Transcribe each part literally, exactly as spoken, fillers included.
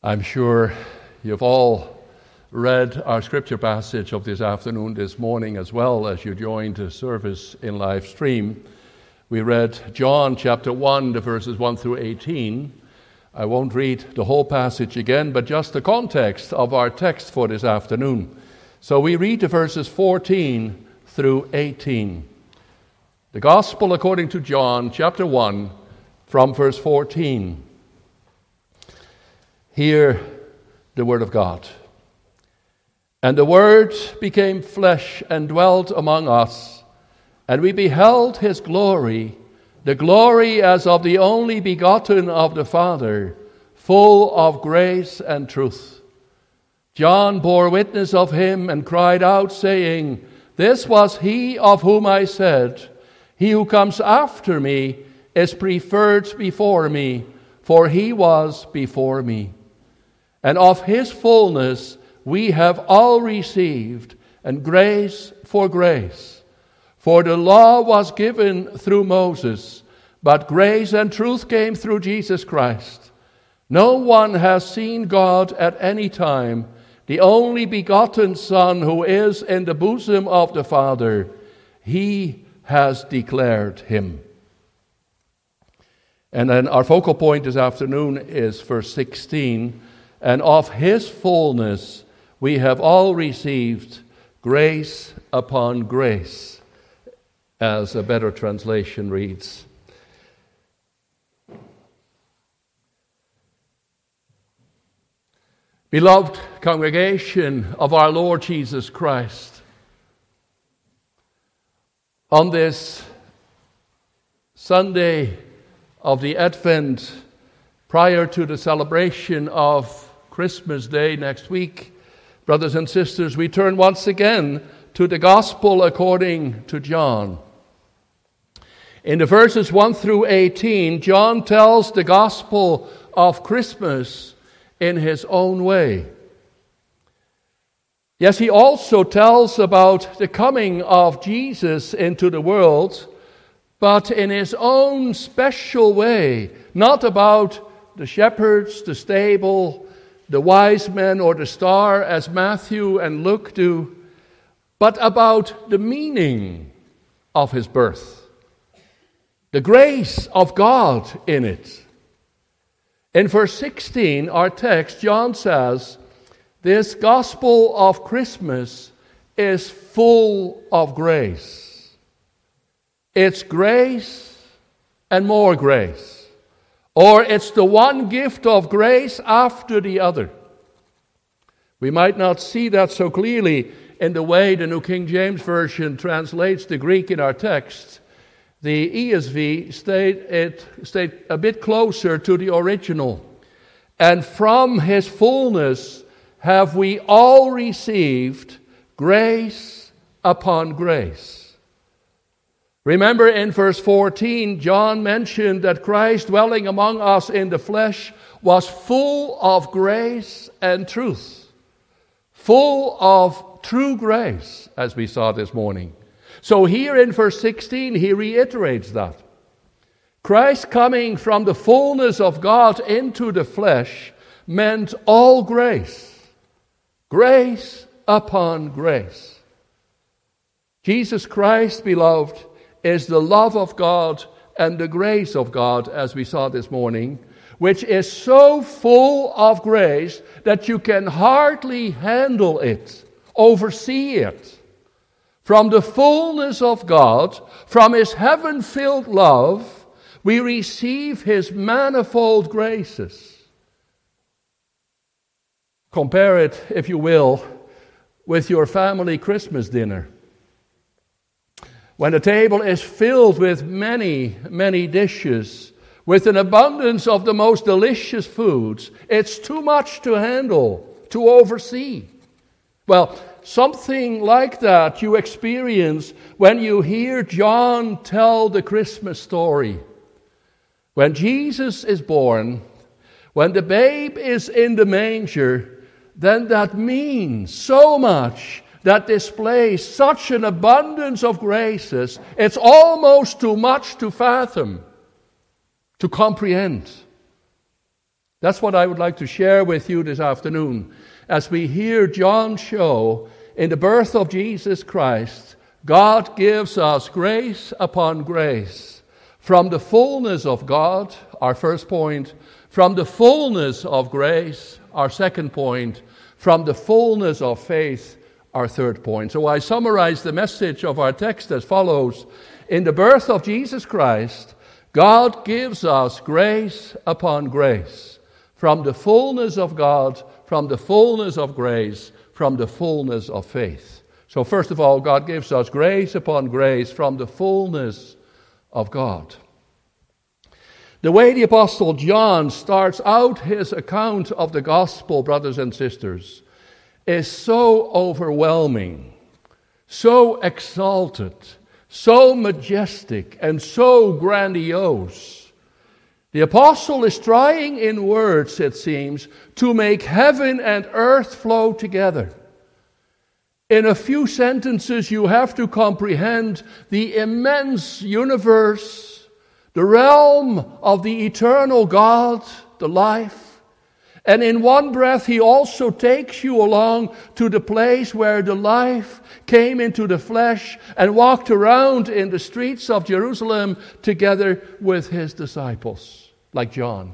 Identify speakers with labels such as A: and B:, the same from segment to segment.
A: I'm sure you've all read our scripture passage of this afternoon, this morning, as well as you joined the service in live stream. We read John chapter one, the verses one through eighteen. I won't read the whole passage again, but just the context of our text for this afternoon. So we read the verses fourteen through eighteen. The Gospel according to John chapter one, from verse fourteen. Hear the word of God. And the Word became flesh and dwelt among us, and we beheld his glory, the glory as of the only begotten of the Father, full of grace and truth. John bore witness of him and cried out, saying, This was he of whom I said, He who comes after me is preferred before me, for he was before me. And of his fullness we have all received, and grace for grace. For the law was given through Moses, but grace and truth came through Jesus Christ. No one has seen God at any time, the only begotten Son who is in the bosom of the Father. He has declared him. And then our focal point this afternoon is verse sixteen. And of his fullness we have all received grace upon grace, as a better translation reads. Beloved congregation of our Lord Jesus Christ, on this Sunday of the Advent, prior to the celebration of Christmas Day next week, brothers and sisters, we turn once again to the Gospel according to John. In the verses one through eighteen, John tells the Gospel of Christmas in his own way. Yes, he also tells about the coming of Jesus into the world, but in his own special way, not about the shepherds, the stable, the wise men, or the star, as Matthew and Luke do, but about the meaning of his birth, the grace of God in it. In verse sixteen, our text, John says, this gospel of Christmas is full of grace. It's grace and more grace. Or it's the one gift of grace after the other. We might not see that so clearly in the way the New King James Version translates the Greek in our text. The E S V stayed, it stayed a bit closer to the original. And from his fullness have we all received grace upon grace. Remember in verse fourteen, John mentioned that Christ dwelling among us in the flesh was full of grace and truth. Full of true grace, as we saw this morning. So here in verse sixteen, he reiterates that. Christ coming from the fullness of God into the flesh meant all grace. Grace upon grace. Jesus Christ, beloved, is the love of God and the grace of God, as we saw this morning, which is so full of grace that you can hardly handle it, oversee it. From the fullness of God, from his heaven-filled love, we receive his manifold graces. Compare it, if you will, with your family Christmas dinner. When the table is filled with many, many dishes, with an abundance of the most delicious foods, it's too much to handle, to oversee. Well, something like that you experience when you hear John tell the Christmas story. When Jesus is born, when the babe is in the manger, then that means so much. That displays such an abundance of graces, it's almost too much to fathom, to comprehend. That's what I would like to share with you this afternoon as we hear John show in the birth of Jesus Christ, God gives us grace upon grace. From the fullness of God, our first point. From the fullness of grace, our second point. From the fullness of faith, our third point. So I summarize the message of our text as follows. In the birth of Jesus Christ, God gives us grace upon grace. From the fullness of God, from the fullness of grace, from the fullness of faith. So first of all, God gives us grace upon grace from the fullness of God. The way the Apostle John starts out his account of the gospel, brothers and sisters, is so overwhelming, so exalted, so majestic, and so grandiose. The apostle is trying in words, it seems, to make heaven and earth flow together. In a few sentences, you have to comprehend the immense universe, the realm of the eternal God, the life. And in one breath, he also takes you along to the place where the life came into the flesh and walked around in the streets of Jerusalem together with his disciples. Like John.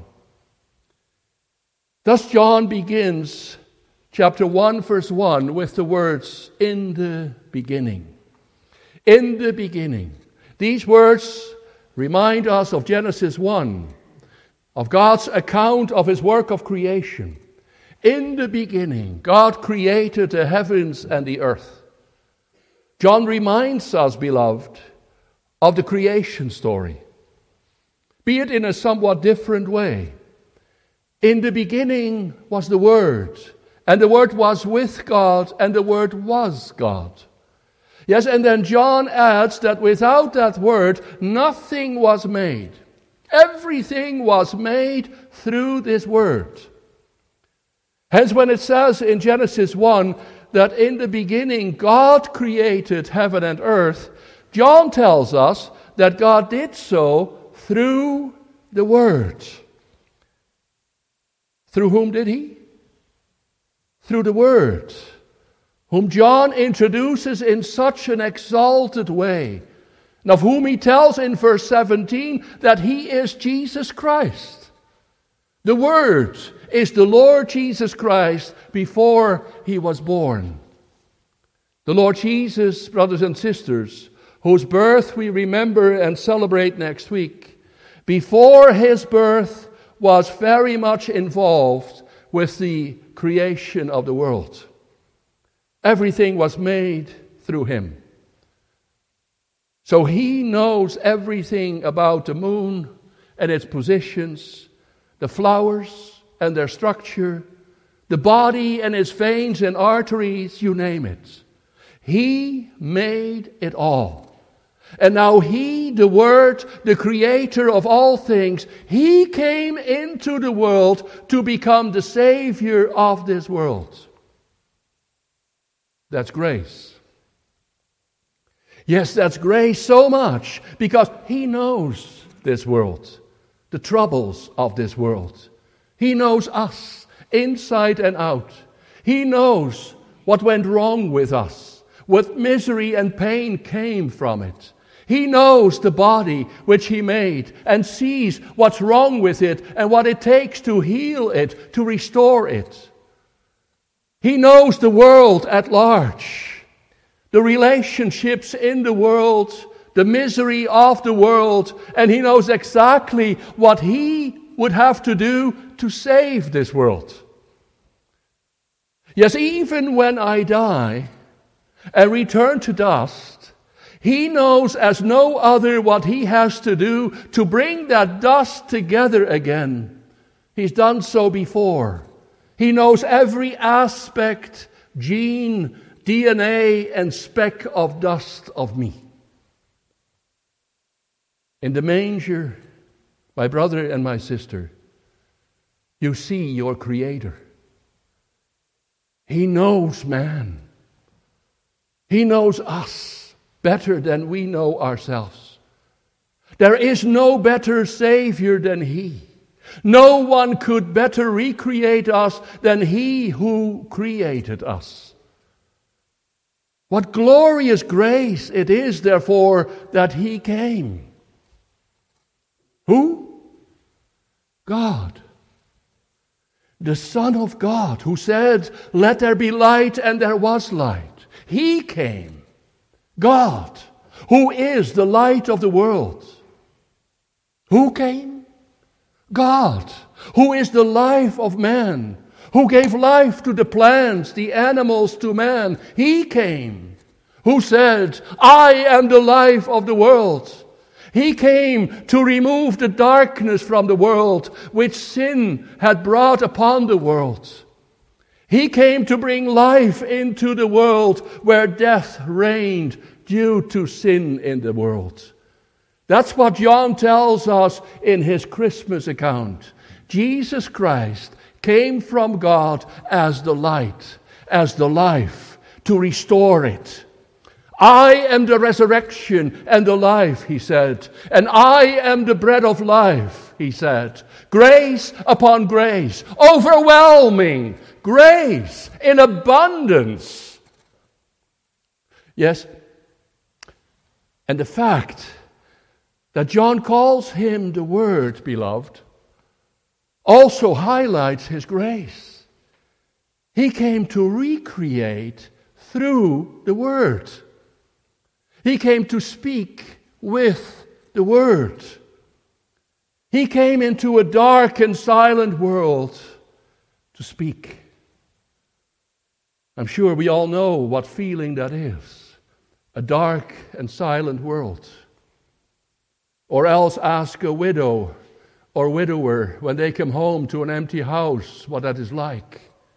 A: Thus John begins chapter one, verse one, with the words, in the beginning. In the beginning. These words remind us of Genesis one, of God's account of his work of creation. In the beginning, God created the heavens and the earth. John reminds us, beloved, of the creation story. Be it in a somewhat different way. In the beginning was the Word, and the Word was with God, and the Word was God. Yes, and then John adds that without that Word, nothing was made. Everything was made through this Word. Hence, when it says in Genesis one that in the beginning God created heaven and earth, John tells us that God did so through the Word. Through whom did he? Through the Word, whom John introduces in such an exalted way, and of whom he tells in verse seventeen that he is Jesus Christ. The Word is the Lord Jesus Christ before he was born. The Lord Jesus, brothers and sisters, whose birth we remember and celebrate next week, before his birth was very much involved with the creation of the world. Everything was made through him. So he knows everything about the moon and its positions, the flowers and their structure, the body and its veins and arteries, you name it. He made it all. And now he, the Word, the creator of all things, he came into the world to become the Savior of this world. That's grace. Yes, that's grace so much because he knows this world, the troubles of this world. He knows us inside and out. He knows what went wrong with us, what misery and pain came from it. He knows the body which he made and sees what's wrong with it and what it takes to heal it, to restore it. He knows the world at large, the relationships in the world, the misery of the world, and he knows exactly what he would have to do to save this world. Yes, even when I die and return to dust, he knows as no other what he has to do to bring that dust together again. He's done so before. He knows every aspect, gene, D N A, and speck of dust of me. In the manger, my brother and my sister, you see your Creator. He knows man. He knows us better than we know ourselves. There is no better Savior than He. No one could better recreate us than He who created us. What glorious grace it is, therefore, that He came. Who? God. The Son of God, who said, "Let there be light," and there was light. He came. God, who is the light of the world. Who came? God, who is the life of man, who gave life to the plants, the animals, to man. He came, who said, "I am the life of the world." He came to remove the darkness from the world, which sin had brought upon the world. He came to bring life into the world where death reigned due to sin in the world. That's what John tells us in his Christmas account. Jesus Christ came from God as the light, as the life, to restore it. "I am the resurrection and the life," He said, "and I am the bread of life," He said. Grace upon grace, overwhelming grace in abundance. Yes, and the fact that John calls Him the Word, beloved, also highlights His grace. He came to recreate through the Word. He came to speak with the Word. He came into a dark and silent world to speak. I'm sure we all know what feeling that is. A dark and silent world. Or else ask a widow or widower when they come home to an empty house what that is like.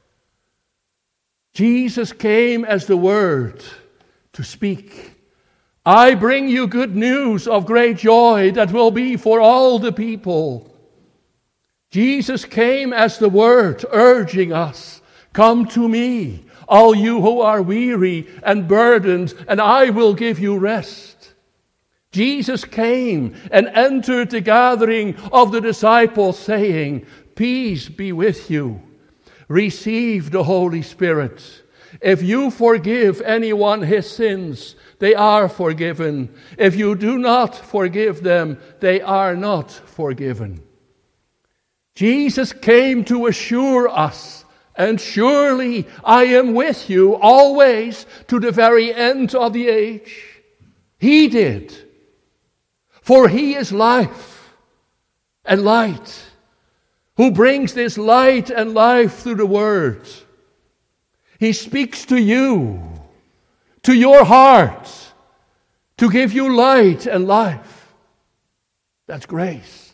A: Jesus came as the Word to speak. "I bring you good news of great joy that will be for all the people." Jesus came as the Word, urging us, "Come to me, all you who are weary and burdened, and I will give you rest." Jesus came and entered the gathering of the disciples, saying, "Peace be with you. Receive the Holy Spirit. If you forgive anyone his sins, they are forgiven. If you do not forgive them, they are not forgiven." Jesus came to assure us, "And surely I am with you always to the very end of the age." He did. For He is life and light, who brings this light and life through the Word. He speaks to you, to your heart, to give you light and life. That's grace.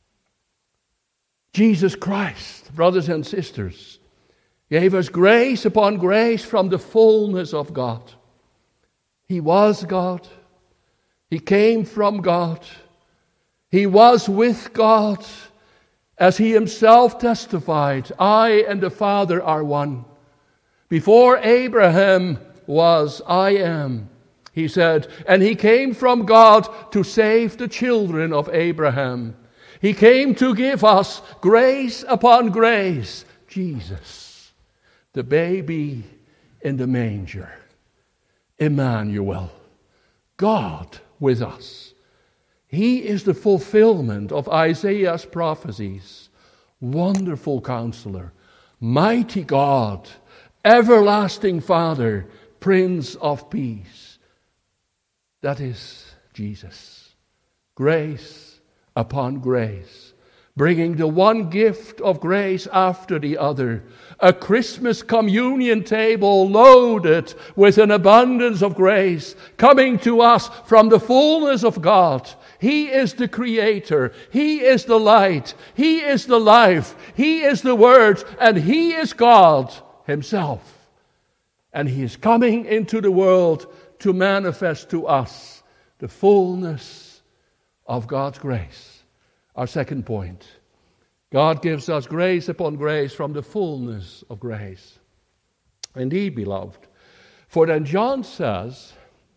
A: Jesus Christ, brothers and sisters, gave us grace upon grace from the fullness of God. He was God. He came from God. He was with God, as He Himself testified, "I and the Father are one." Before Abraham was, "I am," He said, and He came from God to save the children of Abraham. He came to give us grace upon grace. Jesus, the baby in the manger. Emmanuel, God with us. He is the fulfillment of Isaiah's prophecies. Wonderful Counselor, Mighty God, Everlasting Father, Prince of Peace. That is Jesus. Grace upon grace, bringing the one gift of grace after the other. A Christmas communion table loaded with an abundance of grace, coming to us from the fullness of God. He is the Creator. He is the light. He is the life. He is the Word. And He is God Himself. And He is coming into the world to manifest to us the fullness of God's grace. Our second point. God gives us grace upon grace from the fullness of grace. Indeed, beloved. For then John says,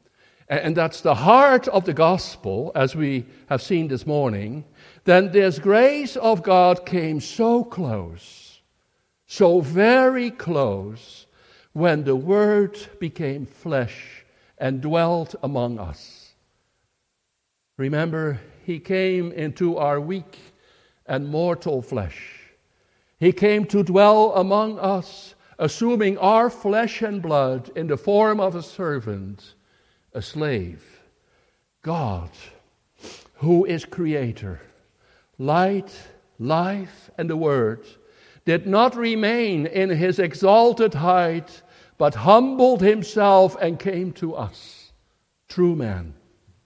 A: and that's the heart of the gospel, as we have seen this morning, then this grace of God came so close, so very close, when the Word became flesh and dwelt among us. Remember, He came into our weak and mortal flesh. He came to dwell among us, assuming our flesh and blood in the form of a servant, a slave. God, who is Creator, light, life, and the Word, did not remain in His exalted height, but humbled Himself and came to us, true man.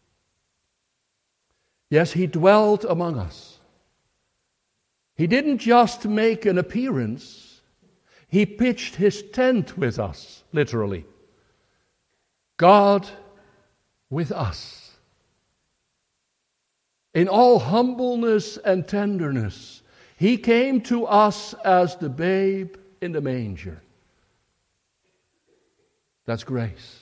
A: Yes, He dwelt among us. He didn't just make an appearance. He pitched His tent with us, literally. God with us. In all humbleness and tenderness, He came to us as the babe in the manger. That's grace.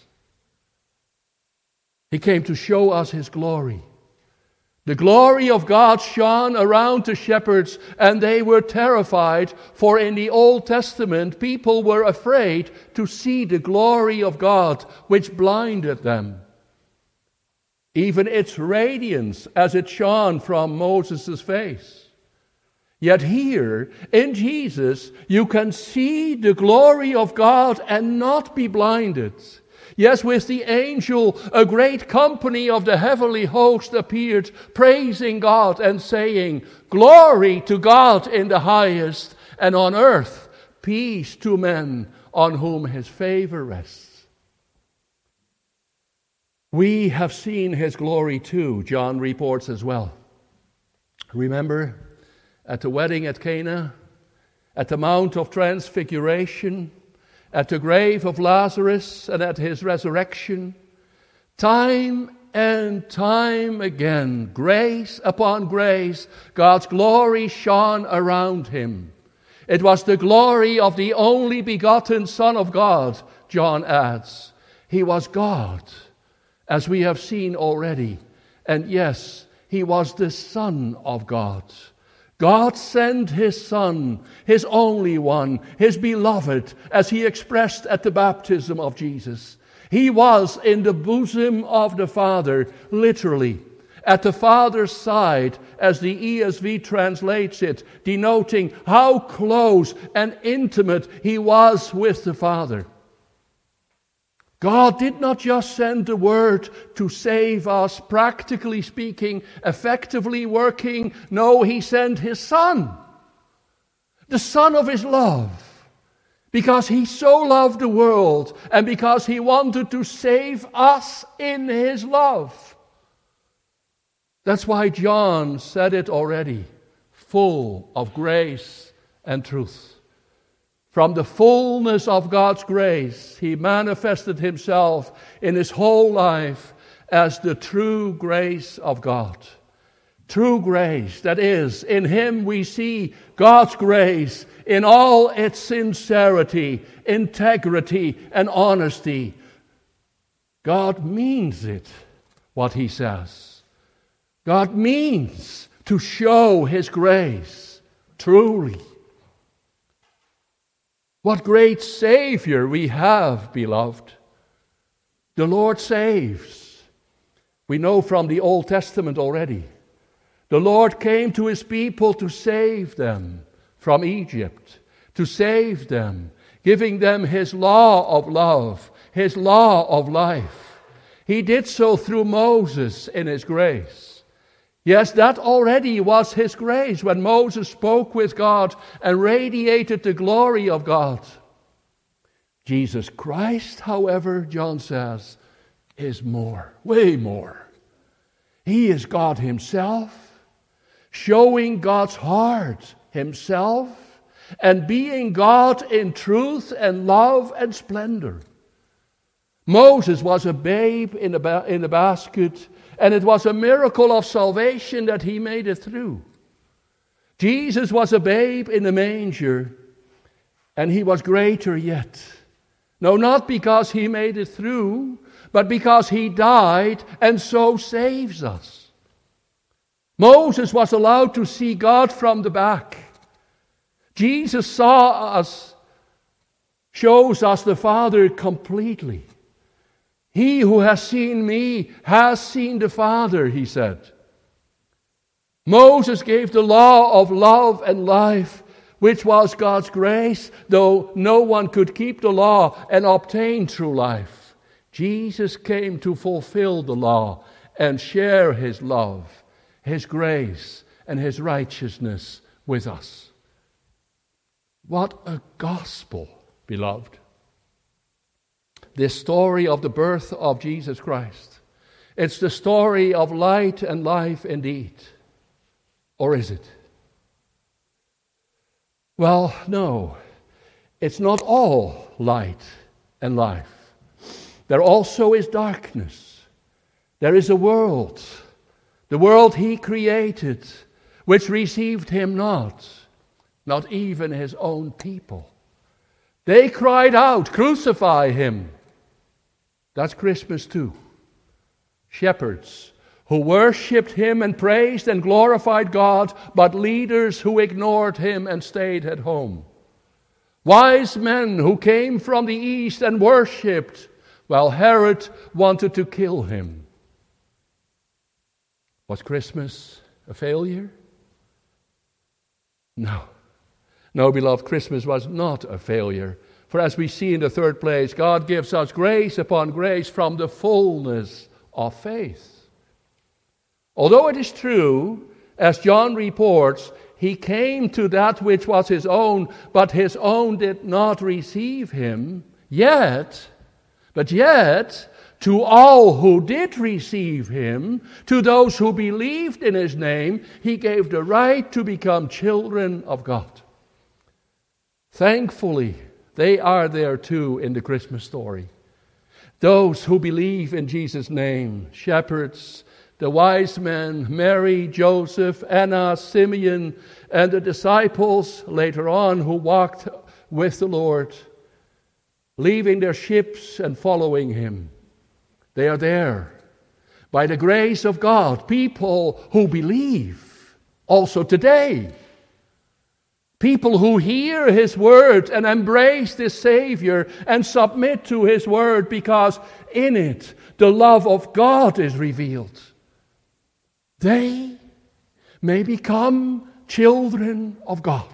A: He came to show us His glory. The glory of God shone around the shepherds, and they were terrified, for in the Old Testament, people were afraid to see the glory of God, which blinded them. Even its radiance as it shone from Moses' face. Yet here, in Jesus, you can see the glory of God and not be blinded. Yes, with the angel, a great company of the heavenly host appeared, praising God and saying, "Glory to God in the highest, and on earth peace to men on whom His favor rests." We have seen His glory too, John reports as well. Remember, at the wedding at Cana, at the Mount of Transfiguration, at the grave of Lazarus, and at His resurrection, time and time again, grace upon grace, God's glory shone around Him. It was the glory of the only begotten Son of God, John adds. He was God, as we have seen already. And yes, He was the Son of God. God sent His Son, His only one, His beloved, as He expressed at the baptism of Jesus. He was in the bosom of the Father, literally, at the Father's side, as the E S V translates it, denoting how close and intimate He was with the Father. God did not just send the Word to save us, practically speaking, effectively working. No, He sent His Son, the Son of His love, because He so loved the world and because He wanted to save us in His love. That's why John said it already, full of grace and truth. From the fullness of God's grace, He manifested Himself in His whole life as the true grace of God. True grace, that is, in Him we see God's grace in all its sincerity, integrity, and honesty. God means it, what He says. God means to show His grace, truly. What great Savior we have, beloved. The Lord saves. We know from the Old Testament already. The Lord came to His people to save them from Egypt, to save them, giving them His law of love, His law of life. He did so through Moses in His grace. Yes, that already was His grace when Moses spoke with God and radiated the glory of God. Jesus Christ, however, John says, is more, way more. He is God Himself, showing God's heart Himself, and being God in truth and love and splendor. Moses was a babe in a, ba- in a basket, and it was a miracle of salvation that he made it through. Jesus was a babe in the manger, and He was greater yet. No, not because He made it through, but because he died and so saves us. Moses was allowed to see God from the back. Jesus saw us, shows us the Father completely. He who has seen me has seen the Father, he said. Moses gave the law of love and life, which was God's grace, though no one could keep the law and obtain true life. Jesus came to fulfill the law and share his love, his grace, and his righteousness with us. What a gospel, beloved. This story of the birth of Jesus Christ. It's the story of light and life indeed. Or is it? Well, no. It's not all light and life. There also is darkness. There is a world, the world he created, which received him not, not even his own people. They cried out, "Crucify him." That's Christmas too. Shepherds who worshipped him and praised and glorified God, but leaders who ignored him and stayed at home. Wise men who came from the east and worshipped, while Herod wanted to kill him. Was Christmas a failure? No. No, beloved, Christmas was not a failure. For as we see in the third place, God gives us grace upon grace from the fullness of faith. Although it is true, as John reports, he came to that which was his own, but his own did not receive him, yet, but yet, to all who did receive him, to those who believed in his name, he gave the right to become children of God. Thankfully, they are there too in the Christmas story. Those who believe in Jesus' name, shepherds, the wise men, Mary, Joseph, Anna, Simeon, and the disciples later on who walked with the Lord, leaving their ships and following him. They are there. By the grace of God, people who believe also today. People who hear his word and embrace this Savior and submit to his word because in it the love of God is revealed. They may become children of God.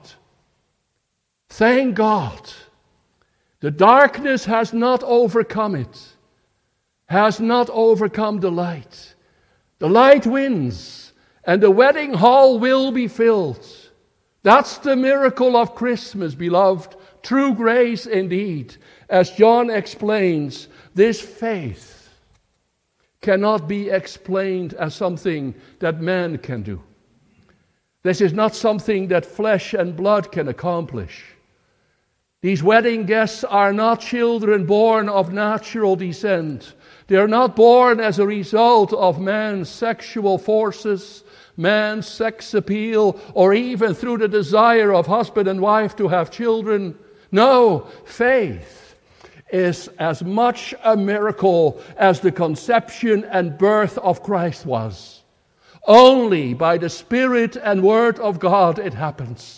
A: Thank God. The darkness has not overcome it, has not overcome the light. The light wins, and the wedding hall will be filled. That's the miracle of Christmas, beloved. True grace indeed. As John explains, this faith cannot be explained as something that man can do. This is not something that flesh and blood can accomplish. These wedding guests are not children born of natural descent. They are not born as a result of man's sexual forces, man's sex appeal, or even through the desire of husband and wife to have children. No, faith is as much a miracle as the conception and birth of Christ was. Only by the Spirit and Word of God it happens.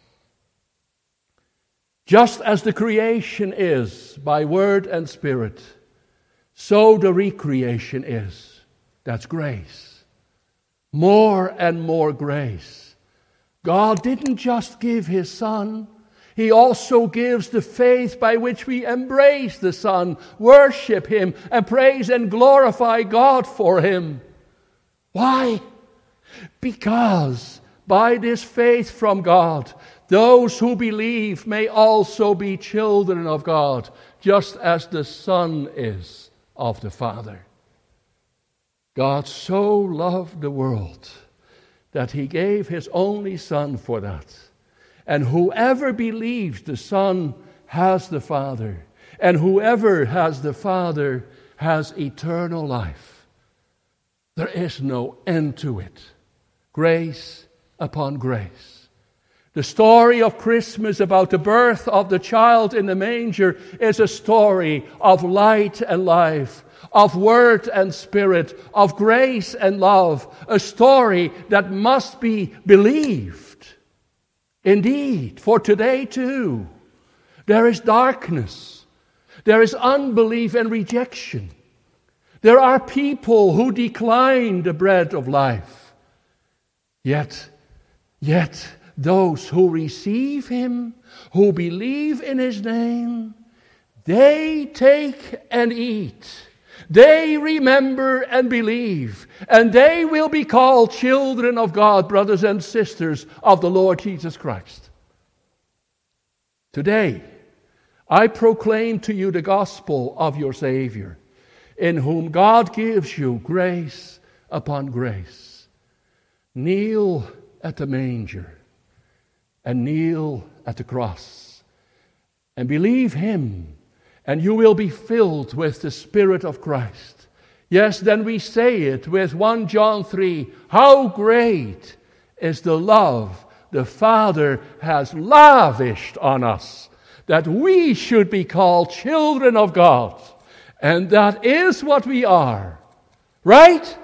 A: Just as the creation is by Word and Spirit, so the recreation is. That's grace. More and more grace. God didn't just give his Son. He also gives the faith by which we embrace the Son, worship him, and praise and glorify God for him. Why? Because by this faith from God, those who believe may also be children of God, just as the Son is of the Father. God so loved the world that he gave his only Son for that. And whoever believes the Son has the Father, and whoever has the Father has eternal life. There is no end to it. Grace upon grace. The story of Christmas about the birth of the child in the manger is a story of light and life, of word and spirit, of grace and love, a story that must be believed. Indeed, for today too, there is darkness, there is unbelief and rejection. There are people who decline the bread of life. Yet, yet those who receive him, who believe in his name, they take and eat. They remember and believe. And they will be called children of God, brothers and sisters of the Lord Jesus Christ. Today, I proclaim to you the gospel of your Savior, in whom God gives you grace upon grace. Kneel at the manger and kneel at the cross and believe him, and you will be filled with the Spirit of Christ. Yes, then we say it with First John three, how great is the love the Father has lavished on us, that we should be called children of God. And that is what we are. Right?